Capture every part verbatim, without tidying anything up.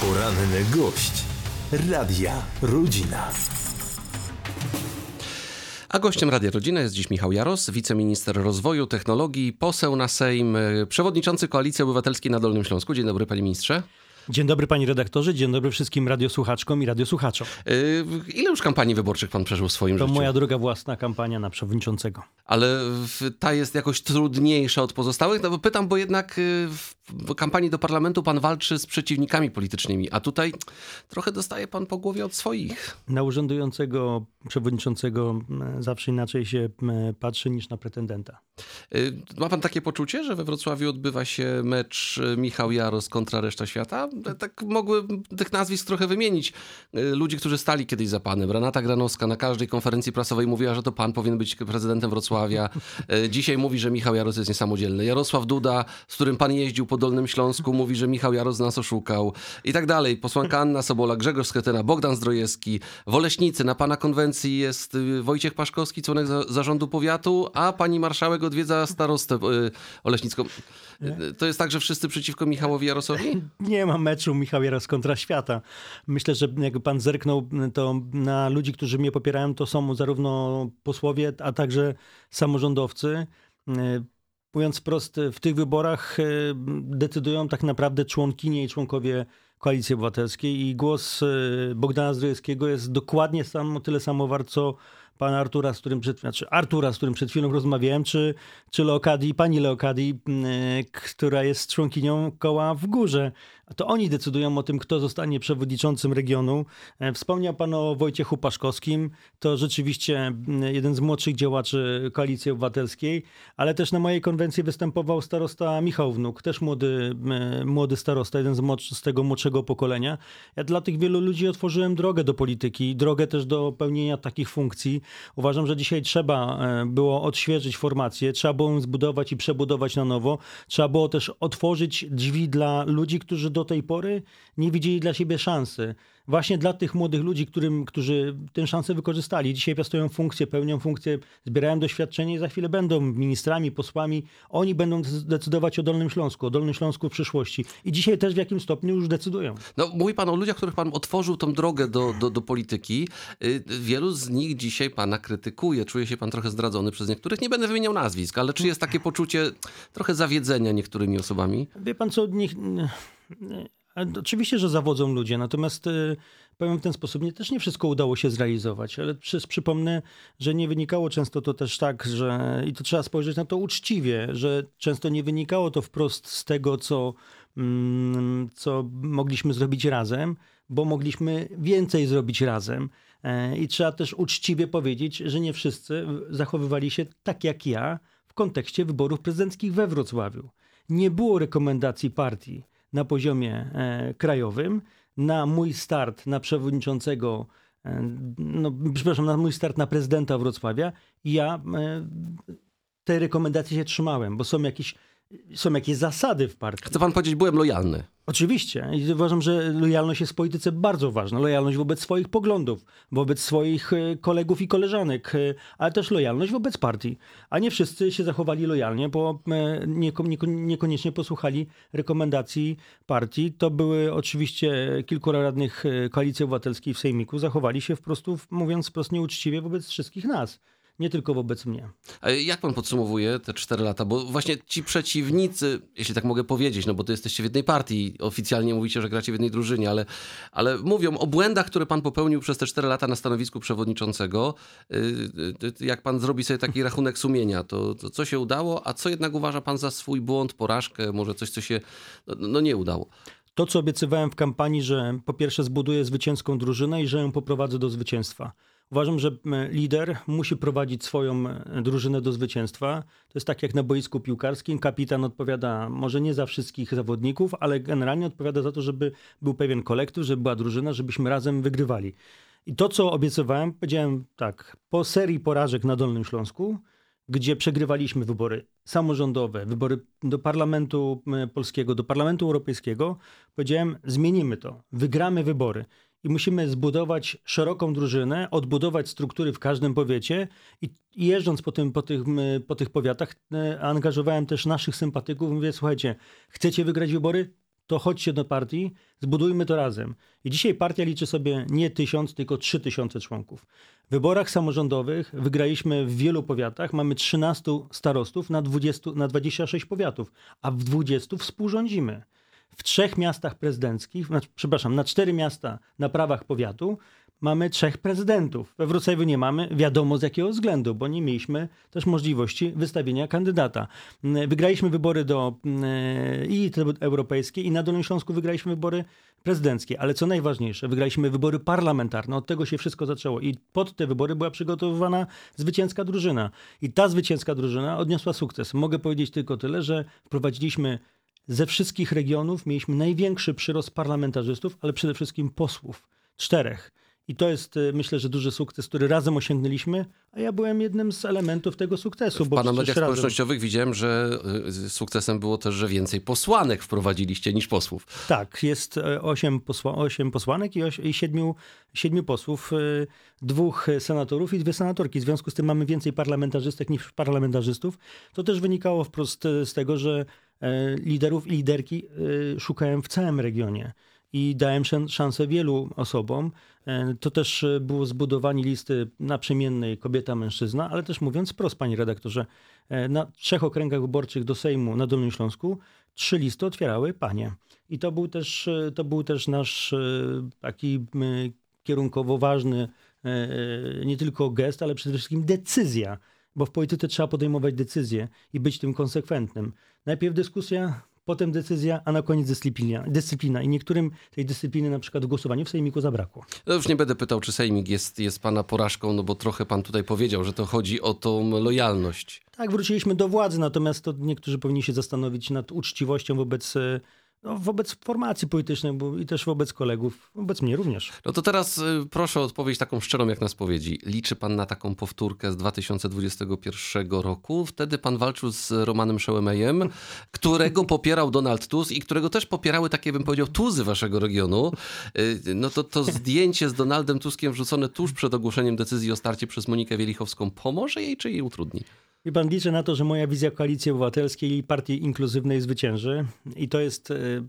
Poranny gość Radia Rodzina. A gościem Radia Rodzina jest dziś Michał Jaros, wiceminister rozwoju, technologii, poseł na Sejm, przewodniczący Koalicji Obywatelskiej na Dolnym Śląsku. Dzień dobry, panie ministrze. Dzień dobry, panie redaktorze, dzień dobry wszystkim radiosłuchaczkom i radiosłuchaczom. Yy, ile już kampanii wyborczych pan przeżył w swoim to życiu? To moja druga własna kampania na przewodniczącego. Ale ta jest jakoś trudniejsza od pozostałych? No bo pytam, bo jednak w kampanii do parlamentu pan walczy z przeciwnikami politycznymi, a tutaj trochę dostaje pan po głowie od swoich. Na urzędującego przewodniczącego zawsze inaczej się patrzy niż na pretendenta. Yy, ma pan takie poczucie, że we Wrocławiu odbywa się mecz Michał Jaros kontra reszta świata? Tak mogły tych nazwisk trochę wymienić. Ludzi, którzy stali kiedyś za panem. Renata Granowska na każdej konferencji prasowej mówiła, że to pan powinien być prezydentem Wrocławia. Dzisiaj mówi, że Michał Jaros jest niesamodzielny. Jarosław Duda, z którym pan jeździł po Dolnym Śląsku, mówi, że Michał Jaros nas oszukał. I tak dalej. Posłanka Anna Sobola, Grzegorz Schetyna, Bogdan Zdrojewski, w Oleśnicy. Na pana konwencji jest Wojciech Paszkowski, członek zarządu powiatu, a pani marszałek odwiedza starostę oleśnicką. To jest tak, że wszyscy przeciwko Michałowi Jarosowi? Nie ma meczu Michał Jaros kontra świata. Myślę, że jakby pan zerknął, to na ludzi, którzy mnie popierają, to są zarówno posłowie, a także samorządowcy. Mówiąc wprost, w tych wyborach decydują tak naprawdę członkinie i członkowie Koalicji Obywatelskiej i głos Bogdana Zdrojewskiego jest dokładnie sam, tyle samo wart, co pana Artura, z którym przed, znaczy Artura, z którym przed chwilą rozmawiałem, czy, czy Leokadii, pani Leokadii, yy, która jest członkinią koła w górze. To oni decydują o tym, kto zostanie przewodniczącym regionu. Wspomniał pan o Wojciechu Paszkowskim. To rzeczywiście jeden z młodszych działaczy Koalicji Obywatelskiej, ale też na mojej konwencji występował starosta Michał Wnuk, też młody, młody starosta, jeden z, młodszy, z tego młodszego pokolenia. Ja dla tych wielu ludzi otworzyłem drogę do polityki, drogę też do pełnienia takich funkcji. Uważam, że dzisiaj trzeba było odświeżyć formację, trzeba było ją zbudować i przebudować na nowo. Trzeba było też otworzyć drzwi dla ludzi, którzy do tej pory nie widzieli dla siebie szansy. Właśnie dla tych młodych ludzi, którym, którzy tę szansę wykorzystali. Dzisiaj piastują funkcje, pełnią funkcje, zbierają doświadczenie i za chwilę będą ministrami, posłami. Oni będą decydować o Dolnym Śląsku, o Dolnym Śląsku w przyszłości. I dzisiaj też w jakim stopniu już decydują. No, mówi pan o ludziach, których pan otworzył tą drogę do, do, do polityki. Wielu z nich dzisiaj pana krytykuje. Czuje się pan trochę zdradzony przez niektórych. Nie będę wymieniał nazwisk, ale czy jest takie poczucie trochę zawiedzenia niektórymi osobami? Wie pan co, niech... Oczywiście, że zawodzą ludzie, natomiast y, powiem w ten sposób, nie, też nie wszystko udało się zrealizować, ale przy, przypomnę, że nie wynikało często to też tak, że i to trzeba spojrzeć na to uczciwie, że często nie wynikało to wprost z tego, co, mm, co mogliśmy zrobić razem, bo mogliśmy więcej zrobić razem. E, I trzeba też uczciwie powiedzieć, że nie wszyscy zachowywali się tak jak ja w kontekście wyborów prezydenckich we Wrocławiu. Nie było rekomendacji partii na poziomie e, krajowym, na mój start na przewodniczącego, e, no, przepraszam, na mój start na prezydenta Wrocławia i ja e, tej rekomendacji się trzymałem, bo są jakieś, są jakieś zasady w partii. Chce pan powiedzieć, byłem lojalny. Oczywiście. I uważam, że lojalność jest w polityce bardzo ważna. Lojalność wobec swoich poglądów, wobec swoich kolegów i koleżanek, ale też lojalność wobec partii. A nie wszyscy się zachowali lojalnie, bo niekoniecznie posłuchali rekomendacji partii. To były oczywiście kilku radnych Koalicji Obywatelskiej w Sejmiku. Zachowali się po prostu, mówiąc wprost, nieuczciwie wobec wszystkich nas. Nie tylko wobec mnie. A jak pan podsumowuje te cztery lata? Bo właśnie ci przeciwnicy, jeśli tak mogę powiedzieć, no bo to jesteście w jednej partii, oficjalnie mówicie, że gracie w jednej drużynie, ale, ale mówią o błędach, które pan popełnił przez te cztery lata na stanowisku przewodniczącego. Jak pan zrobi sobie taki rachunek sumienia, to, to co się udało, a co jednak uważa pan za swój błąd, porażkę, może coś, co się no, no nie udało? To, co obiecywałem w kampanii, że po pierwsze zbuduję zwycięską drużynę i że ją poprowadzę do zwycięstwa. Uważam, że lider musi prowadzić swoją drużynę do zwycięstwa. To jest tak jak na boisku piłkarskim. Kapitan odpowiada może nie za wszystkich zawodników, ale generalnie odpowiada za to, żeby był pewien kolektyw, żeby była drużyna, żebyśmy razem wygrywali. I to, co obiecywałem, powiedziałem tak, po serii porażek na Dolnym Śląsku, gdzie przegrywaliśmy wybory samorządowe, wybory do Parlamentu Polskiego, do Parlamentu Europejskiego, powiedziałem, zmienimy to, wygramy wybory. I musimy zbudować szeroką drużynę, odbudować struktury w każdym powiecie i, i jeżdżąc po, tym, po, tych, po tych powiatach, angażowałem też naszych sympatyków. Mówię, słuchajcie, chcecie wygrać wybory? to chodźcie do partii, zbudujmy to razem. I dzisiaj partia liczy sobie nie tysiąc, tylko trzy tysiące członków. W wyborach samorządowych wygraliśmy w wielu powiatach, mamy trzynastu starostów na, dwudziestu, na dwadzieścia sześć powiatów, a w dwudziestu współrządzimy. W trzech miastach prezydenckich, znaczy, przepraszam, na cztery miasta na prawach powiatu mamy trzech prezydentów. We Wrocławiu nie mamy, wiadomo z jakiego względu, bo nie mieliśmy też możliwości wystawienia kandydata. Wygraliśmy wybory do i europejskie, i na Dolnym Śląsku wygraliśmy wybory prezydenckie, ale co najważniejsze, wygraliśmy wybory parlamentarne. Od tego się wszystko zaczęło i pod te wybory była przygotowywana zwycięska drużyna. I ta zwycięska drużyna odniosła sukces. Mogę powiedzieć tylko tyle, że wprowadziliśmy ze wszystkich regionów, mieliśmy największy przyrost parlamentarzystów, ale przede wszystkim posłów. Czterech. I to jest, myślę, że duży sukces, który razem osiągnęliśmy, a ja byłem jednym z elementów tego sukcesu. W bo pana mediach razem... społecznościowych widziałem, że sukcesem było też, że więcej posłanek wprowadziliście niż posłów. Tak, jest osiem, posła, osiem posłanek i, oś, i siedmiu, siedmiu posłów, dwóch senatorów i dwie senatorki. W związku z tym mamy więcej parlamentarzystek niż parlamentarzystów. To też wynikało wprost z tego, że liderów i liderki szukałem w całym regionie. I dałem szansę wielu osobom. To też było zbudowanie listy naprzemiennej kobieta-mężczyzna, ale też mówiąc wprost, panie redaktorze, na trzech okręgach wyborczych do Sejmu na Dolnym Śląsku trzy listy otwierały panie. I to był też, to był też nasz taki kierunkowo ważny nie tylko gest, ale przede wszystkim decyzja, bo w polityce trzeba podejmować decyzje i być tym konsekwentnym. Najpierw dyskusja, potem decyzja, a na koniec dyscyplina. dyscyplina. I niektórym tej dyscypliny na przykład w głosowaniu w Sejmiku zabrakło. No już nie będę pytał, czy Sejmik jest, jest pana porażką, no bo trochę pan tutaj powiedział, że to chodzi o tą lojalność. Tak, wróciliśmy do władzy, natomiast to niektórzy powinni się zastanowić nad uczciwością wobec, no, wobec formacji politycznej bo i też wobec kolegów, wobec mnie również. No to teraz y, proszę o odpowiedź taką szczerą jak na spowiedzi. Liczy pan na taką powtórkę z dwa tysiące dwudziestego pierwszego roku? Wtedy pan walczył z Romanem Szełemejem, którego popierał Donald Tusk i którego też popierały takie, bym powiedział, tuzy waszego regionu. Y, no to to zdjęcie z Donaldem Tuskiem wrzucone tuż przed ogłoszeniem decyzji o starcie przez Monikę Wielichowską pomoże jej, czy jej utrudni? I pan liczy na to, że moja wizja Koalicji Obywatelskiej i Partii Inkluzywnej zwycięży. I to jest,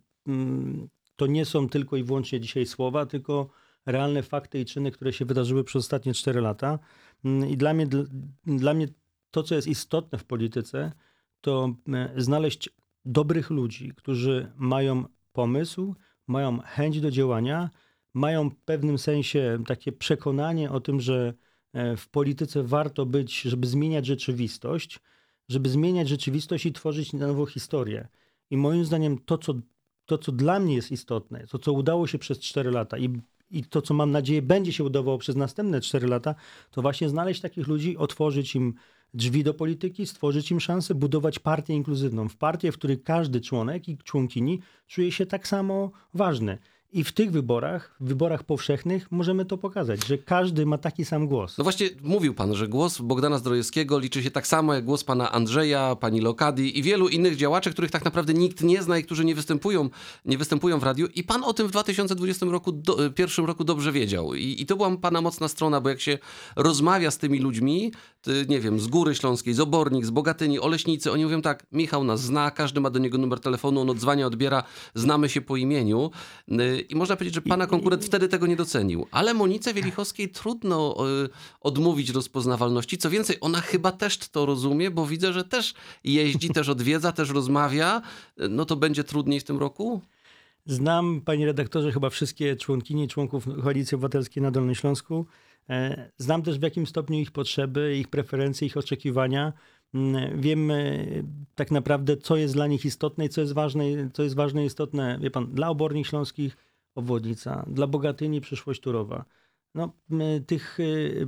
to nie są tylko i wyłącznie dzisiaj słowa, tylko realne fakty i czyny, które się wydarzyły przez ostatnie cztery lata. I dla mnie, dla mnie to, co jest istotne w polityce, to znaleźć dobrych ludzi, którzy mają pomysł, mają chęć do działania, mają w pewnym sensie takie przekonanie o tym, że w polityce warto być, żeby zmieniać rzeczywistość, żeby zmieniać rzeczywistość i tworzyć na nowo historię. I moim zdaniem to, co, to, co dla mnie jest istotne, to, co udało się przez cztery lata i, i to, co mam nadzieję będzie się udawało przez następne cztery lata, to właśnie znaleźć takich ludzi, otworzyć im drzwi do polityki, stworzyć im szansę, budować partię inkluzywną. W partię, w której każdy członek i członkini czuje się tak samo ważny. I w tych wyborach, w wyborach powszechnych możemy to pokazać, że każdy ma taki sam głos. No właśnie mówił pan, że głos Bogdana Zdrojewskiego liczy się tak samo jak głos pana Andrzeja, pani Lokadi i wielu innych działaczy, których tak naprawdę nikt nie zna i którzy nie występują, nie występują w radiu. I pan o tym w dwa tysiące dwudziestym roku, do, pierwszym roku dobrze wiedział. I, I to była pana mocna strona, bo jak się rozmawia z tymi ludźmi, ty, nie wiem, z Góry Śląskiej, z Obornik, z Bogatyni, Oleśnicy, oni mówią tak, Michał nas zna, każdy ma do niego numer telefonu, on odzwania, odbiera, znamy się po imieniu. I można powiedzieć, że pana konkurent wtedy tego nie docenił. Ale Monice Wielichowskiej trudno y, odmówić rozpoznawalności. Co więcej, ona chyba też to rozumie, bo widzę, że też jeździ, też odwiedza, też rozmawia. No to będzie trudniej w tym roku? Znam, panie redaktorze, chyba wszystkie członkini i członków Koalicji Obywatelskiej na Dolnym Śląsku. Znam też w jakim stopniu ich potrzeby, ich preferencje, ich oczekiwania. Wiem tak naprawdę, co jest dla nich istotne i co jest ważne, co jest ważne i istotne, wie pan, dla Obornik Śląskich obwodnica, dla Bogatyni przyszłość Turowa. No, tych,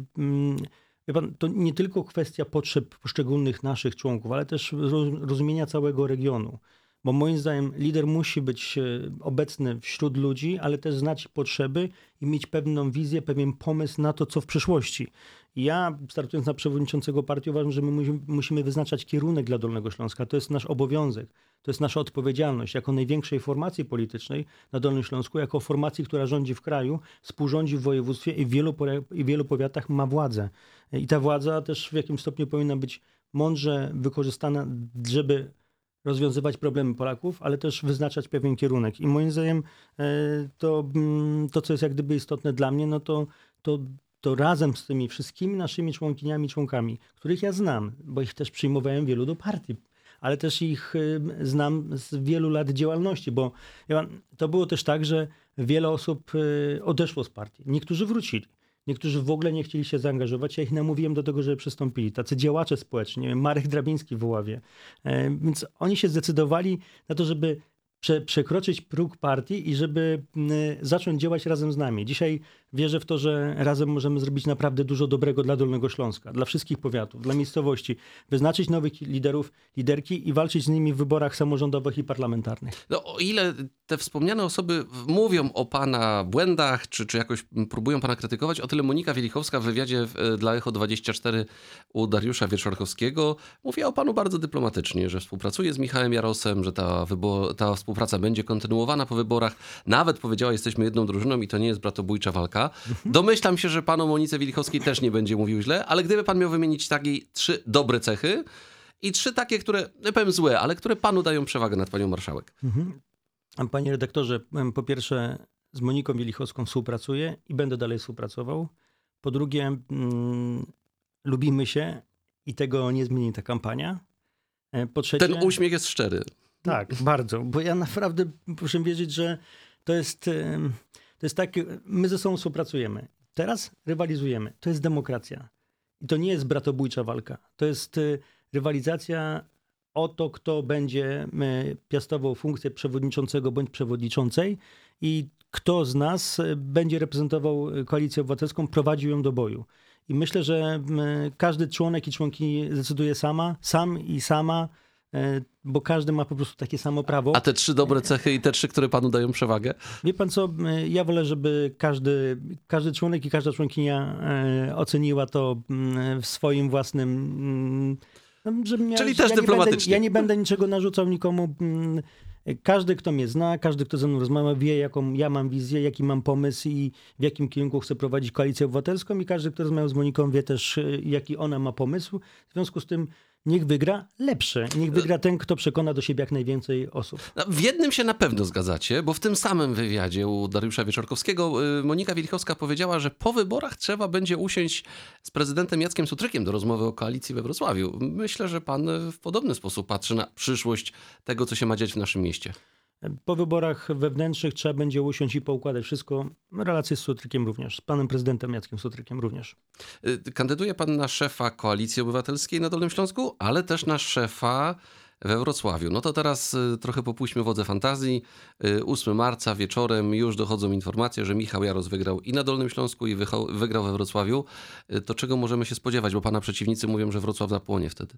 wie pan, to nie tylko kwestia potrzeb poszczególnych naszych członków, ale też rozumienia całego regionu. Bo moim zdaniem lider musi być obecny wśród ludzi, ale też znać potrzeby i mieć pewną wizję, pewien pomysł na to, co w przyszłości. I ja, startując na przewodniczącego partii, uważam, że my musimy wyznaczać kierunek dla Dolnego Śląska. To jest nasz obowiązek, to jest nasza odpowiedzialność. Jako największej formacji politycznej na Dolnym Śląsku, jako formacji, która rządzi w kraju, współrządzi w województwie i w wielu, i w wielu powiatach ma władzę. I ta władza też w jakimś stopniu powinna być mądrze wykorzystana, żeby rozwiązywać problemy Polaków, ale też wyznaczać pewien kierunek. I moim zdaniem e, to, mm, to, co jest jak gdyby istotne dla mnie, no to, to, to razem z tymi wszystkimi naszymi członkiniami i członkami, których ja znam, bo ich też przyjmowałem wielu do partii, ale też ich y, znam z wielu lat działalności, bo ja, to było też tak, że wiele osób y, odeszło z partii. Niektórzy wrócili. Niektórzy w ogóle nie chcieli się zaangażować. Ja ich namówiłem do tego, żeby przystąpili. Tacy działacze społeczni, nie wiem, Marek Drabiński w Oławie. E, więc oni się zdecydowali na to, żeby prze, przekroczyć próg partii i żeby y, zacząć działać razem z nami. Dzisiaj wierzę w to, że razem możemy zrobić naprawdę dużo dobrego dla Dolnego Śląska, dla wszystkich powiatów, dla miejscowości, wyznaczyć nowych liderów, liderki i walczyć z nimi w wyborach samorządowych i parlamentarnych. No, o ile te wspomniane osoby mówią o pana błędach, czy, czy jakoś próbują pana krytykować, o tyle Monika Wielichowska w wywiadzie w, dla Echo dwadzieścia cztery u Dariusza Wieczorkowskiego mówiła o panu bardzo dyplomatycznie, że współpracuje z Michałem Jarosem, że ta, wybo- ta współpraca będzie kontynuowana po wyborach. Nawet powiedziała, jesteśmy jedną drużyną i to nie jest bratobójcza walka. Domyślam się, że panu Monice Wielichowskiej też nie będzie mówił źle, ale gdyby pan miał wymienić takie trzy dobre cechy i trzy takie, które, nie powiem złe, ale które panu dają przewagę nad panią marszałek. Mhm. Panie redaktorze, po pierwsze z Moniką Wielichowską współpracuję i będę dalej współpracował. Po drugie, mm, lubimy się i tego nie zmieni ta kampania. Po trzecie, Ten uśmiech jest szczery. tak, bardzo, bo ja naprawdę proszę wierzyć, że to jest, to jest tak, my ze sobą współpracujemy. Teraz rywalizujemy. To jest demokracja. I to nie jest bratobójcza walka. To jest rywalizacja o to, kto będzie piastował funkcję przewodniczącego bądź przewodniczącej i kto z nas będzie reprezentował Koalicję Obywatelską, prowadził ją do boju. I myślę, że każdy członek i członkini decyduje sama, sam i sama, bo każdy ma po prostu takie samo prawo. A te trzy dobre cechy i te trzy, które panu dają przewagę? Wie pan co, ja wolę, żeby każdy, każdy członek i każda członkinia oceniła to w swoim własnym... Żeby miał, Czyli też ja dyplomatycznie. Nie będę, ja nie będę niczego narzucał nikomu. Każdy, kto mnie zna, każdy, kto ze mną rozmawia, wie, jaką ja mam wizję, jaki mam pomysł i w jakim kierunku chcę prowadzić Koalicję Obywatelską. I każdy, kto rozmawiał z Moniką, wie też, jaki ona ma pomysł. W związku z tym niech wygra lepszy. Niech wygra ten, kto przekona do siebie jak najwięcej osób. No, w jednym się na pewno zgadzacie, bo w tym samym wywiadzie u Dariusza Wieczorkowskiego Monika Wielichowska powiedziała, że po wyborach trzeba będzie usiąść z prezydentem Jackiem Sutrykiem do rozmowy o koalicji we Wrocławiu. Myślę, że pan w podobny sposób patrzy na przyszłość tego, co się ma dziać w naszym mieście. Po wyborach wewnętrznych trzeba będzie usiąść i poukładać wszystko. Relacje z Sutrykiem również, z panem prezydentem Jackiem Sutrykiem również. Kandyduje pan na szefa Koalicji Obywatelskiej na Dolnym Śląsku, ale też na szefa we Wrocławiu. No to teraz trochę popuśćmy wodze fantazji. ósmego marca wieczorem już dochodzą informacje, że Michał Jaros wygrał i na Dolnym Śląsku i wygrał we Wrocławiu. To czego możemy się spodziewać? Bo pana przeciwnicy mówią, że Wrocław zapłonie wtedy.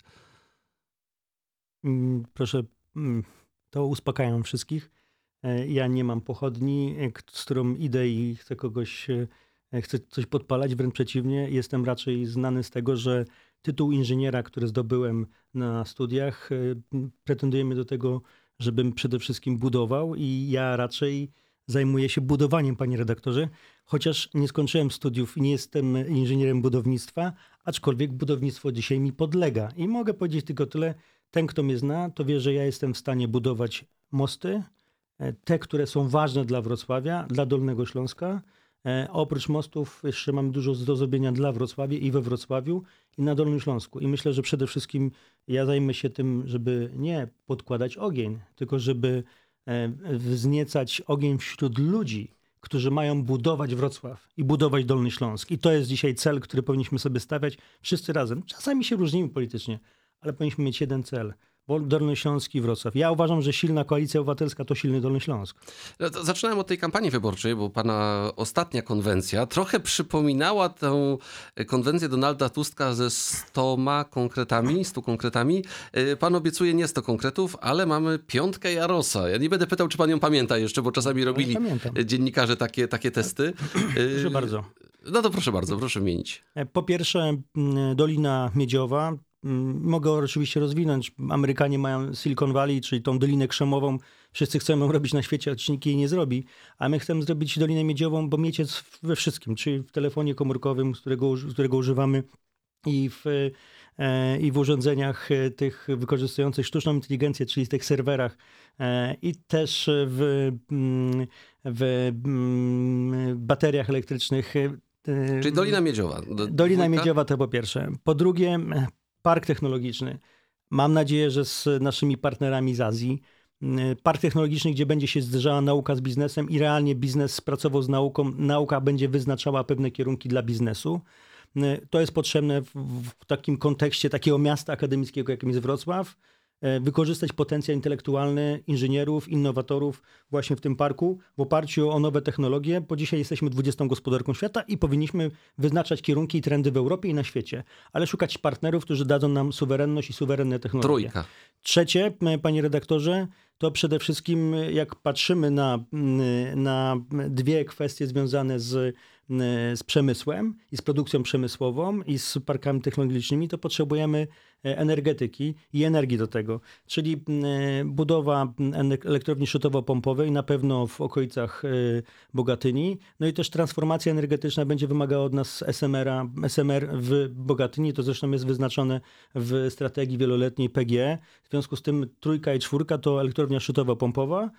Proszę... To uspokajam wszystkich. Ja nie mam pochodni, z którą idę i chcę kogoś, chcę coś podpalać. Wręcz przeciwnie, jestem raczej znany z tego, że tytuł inżyniera, który zdobyłem na studiach, pretendujemy do tego, żebym przede wszystkim budował i ja raczej zajmuję się budowaniem, panie redaktorze, chociaż nie skończyłem studiów i nie jestem inżynierem budownictwa, aczkolwiek budownictwo dzisiaj mi podlega. I mogę powiedzieć tylko tyle, ten, kto mnie zna, to wie, że ja jestem w stanie budować mosty, te, które są ważne dla Wrocławia, dla Dolnego Śląska. A oprócz mostów jeszcze mam dużo do zrobienia dla Wrocławia i we Wrocławiu i na Dolnym Śląsku. I myślę, że przede wszystkim ja zajmę się tym, żeby nie podkładać ogień, tylko żeby wzniecać ogień wśród ludzi, którzy mają budować Wrocław i budować Dolny Śląsk. I to jest dzisiaj cel, który powinniśmy sobie stawiać wszyscy razem. Czasami się różnimy politycznie, ale powinniśmy mieć jeden cel. Dolny Śląsk i Wrocław. Ja uważam, że silna Koalicja Obywatelska to silny Dolny Śląsk. Zaczynałem od tej kampanii wyborczej, bo pana ostatnia konwencja trochę przypominała tę konwencję Donalda Tuska ze stoma konkretami, stu konkretami. Pan obiecuje nie sto konkretów, ale mamy piątkę Jarosa. Ja nie będę pytał, czy pan ją pamięta jeszcze, bo czasami robili Pamiętam. dziennikarze takie, takie testy. Proszę bardzo. No to proszę bardzo, proszę wymienić. Po pierwsze Dolina Miedziowa. Mogę oczywiście rozwinąć. Amerykanie mają Silicon Valley, czyli tą Dolinę Krzemową. Wszyscy chcą ją robić na świecie, a nikt jej nie zrobi. A my chcemy zrobić Dolinę Miedziową, bo miedź jest we wszystkim. Czyli w telefonie komórkowym, z którego, z którego używamy i w i w urządzeniach tych wykorzystujących sztuczną inteligencję, czyli w tych serwerach i też w, w bateriach elektrycznych. Czyli Dolina Miedziowa. Do, Dolina dwójka? Miedziowa to po pierwsze. Po drugie, park technologiczny. Mam nadzieję, że z naszymi partnerami z Azji. Park technologiczny, gdzie będzie się zderzała nauka z biznesem i realnie biznes pracował z nauką. Nauka będzie wyznaczała pewne kierunki dla biznesu. To jest potrzebne w, w takim kontekście takiego miasta akademickiego, jakim jest Wrocław. Wykorzystać potencjał intelektualny inżynierów, innowatorów właśnie w tym parku w oparciu o nowe technologie, bo dzisiaj jesteśmy dwudziestą gospodarką świata i powinniśmy wyznaczać kierunki i trendy w Europie i na świecie, ale szukać partnerów, którzy dadzą nam suwerenność i suwerenne technologie. Trójka. Trzecie, panie redaktorze, to przede wszystkim jak patrzymy na, na dwie kwestie związane z, z przemysłem i z produkcją przemysłową i z parkami technologicznymi, to potrzebujemy energetyki i energii do tego. Czyli budowa elektrowni szutowo-pompowej na pewno w okolicach Bogatyni. No i też transformacja energetyczna będzie wymagała od nas S M R-a, S M R w Bogatyni. To zresztą jest wyznaczone w strategii wieloletniej P G E. W związku z tym trójka i czwórka to elektrownia szutowo-pompowa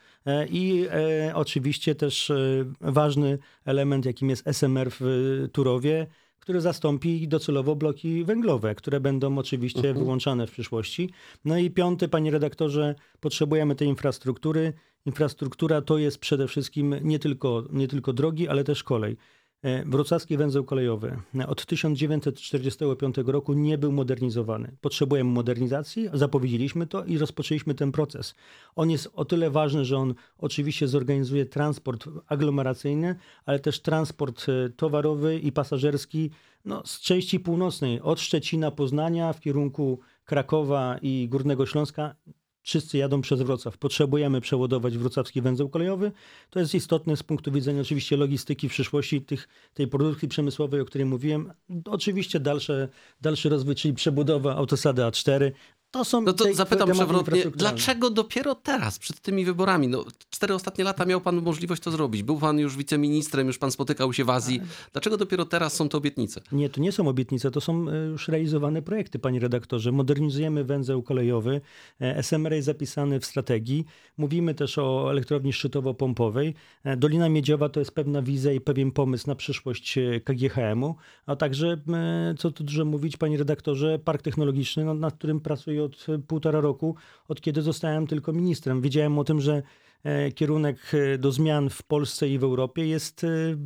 i e, oczywiście też e, ważny element, jakim jest S M R w Turowie, który zastąpi docelowo bloki węglowe, które będą oczywiście uh-huh. wyłączane w przyszłości. No i piąty, panie redaktorze, potrzebujemy tej infrastruktury. Infrastruktura to jest przede wszystkim nie tylko, nie tylko drogi, ale też kolej. Wrocławski węzeł kolejowy od tysiąc dziewięćset czterdziestego piątego roku nie był modernizowany. Potrzebujemy modernizacji, zapowiedzieliśmy to i rozpoczęliśmy ten proces. On jest o tyle ważny, że on oczywiście zorganizuje transport aglomeracyjny, ale też transport towarowy i pasażerski no, z części północnej, od Szczecina, Poznania w kierunku Krakowa i Górnego Śląska. Wszyscy jadą przez Wrocław. Potrzebujemy przeładować wrocławski węzeł kolejowy. To jest istotne z punktu widzenia oczywiście logistyki w przyszłości tych, tej produkcji przemysłowej, o której mówiłem. Oczywiście dalsze, dalszy rozwój, czyli przebudowa autostrady A cztery. To są no to te, zapytam te przewrotnie, dlaczego dopiero teraz, przed tymi wyborami? No, cztery ostatnie lata miał pan możliwość to zrobić. Był pan już wiceministrem, już pan spotykał się w Azji. Dlaczego dopiero teraz są te obietnice? Nie, to nie są obietnice, to są już realizowane projekty, panie redaktorze. Modernizujemy węzeł kolejowy. S M R jest zapisany w strategii. Mówimy też o elektrowni szczytowo-pompowej. Dolina Miedziowa to jest pewna wizja i pewien pomysł na przyszłość K G H M-u, a także, co tu dużo mówić, panie redaktorze, park technologiczny, no, nad którym pracuję od półtora roku, od kiedy zostałem tylko ministrem. Wiedziałem o tym, że kierunek do zmian w Polsce i w Europie jest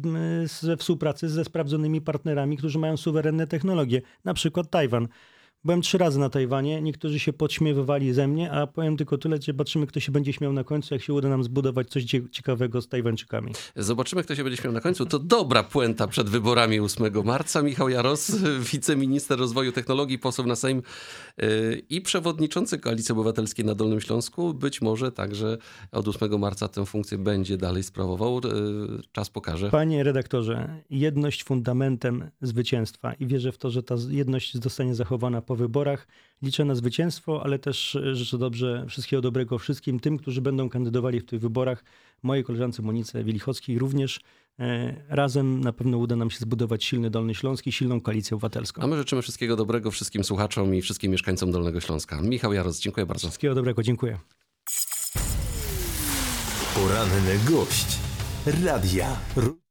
we współpracy ze sprawdzonymi partnerami, którzy mają suwerenne technologie, na przykład Tajwan. Byłem trzy razy na Tajwanie, niektórzy się podśmiewywali ze mnie, a powiem tylko tyle, że zobaczymy, kto się będzie śmiał na końcu, jak się uda nam zbudować coś ciekawego z Tajwańczykami. Zobaczymy, kto się będzie śmiał na końcu. To dobra puenta przed wyborami ósmego marca. Michał Jaros, wiceminister rozwoju technologii, poseł na Sejm i przewodniczący Koalicji Obywatelskiej na Dolnym Śląsku. Być może także od ósmego marca tę funkcję będzie dalej sprawował. Czas pokaże. Panie redaktorze, jedność fundamentem zwycięstwa i wierzę w to, że ta jedność zostanie zachowana po wyborach. Liczę na zwycięstwo, ale też życzę dobrze, wszystkiego dobrego wszystkim tym, którzy będą kandydowali w tych wyborach. Mojej koleżance Monice Wielichockiej również. Razem na pewno uda nam się zbudować silny Dolny Śląsk i silną Koalicję Obywatelską. A my życzymy wszystkiego dobrego wszystkim słuchaczom i wszystkim mieszkańcom Dolnego Śląska. Michał Jaros, dziękuję bardzo. Wszystkiego dobrego, dziękuję. Poranny gość Radia